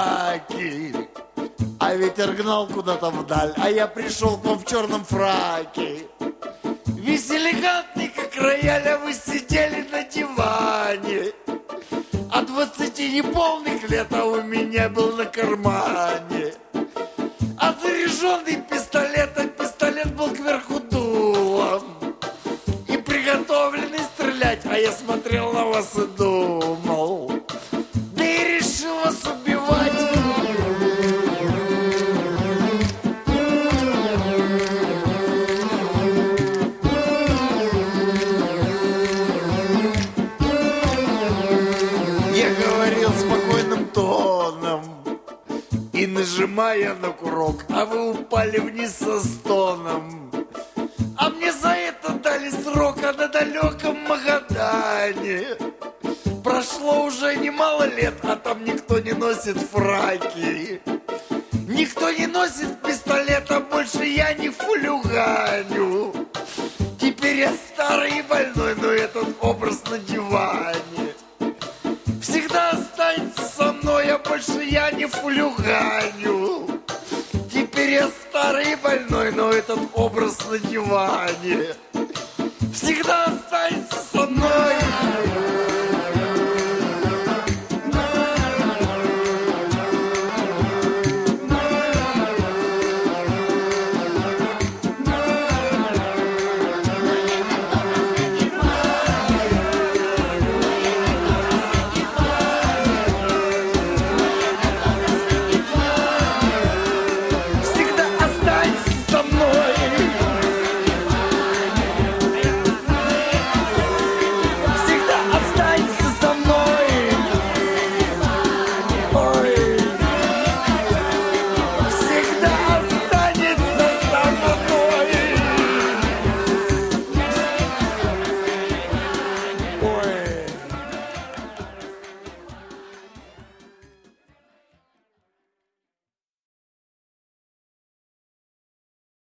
собаки. А ветер гнал куда-то вдаль, а я пришел к вам в черном фраке. Весь элегантный, как рояль, а вы сидели на диване. А 20 неполных лет, а у меня был на кармане. А заряженный пистолет, а пистолет был кверху дулом. И приготовленный стрелять, а я смотрел на вас и думал. Да и решил вас убивать. Я говорил спокойным тоном и нажимая на курок, а вы упали вниз со стоном. А мне за это дали срок, а на далеком Магадане прошло уже немало лет, а там никто не носит фраки. Никто не носит пистолет, а больше я не хулиганю. Теперь я старый и больной, но этот образ на диване всегда останется со мной, а больше я не хулиганю. Теперь я старый и больной, но этот образ на диване всегда останется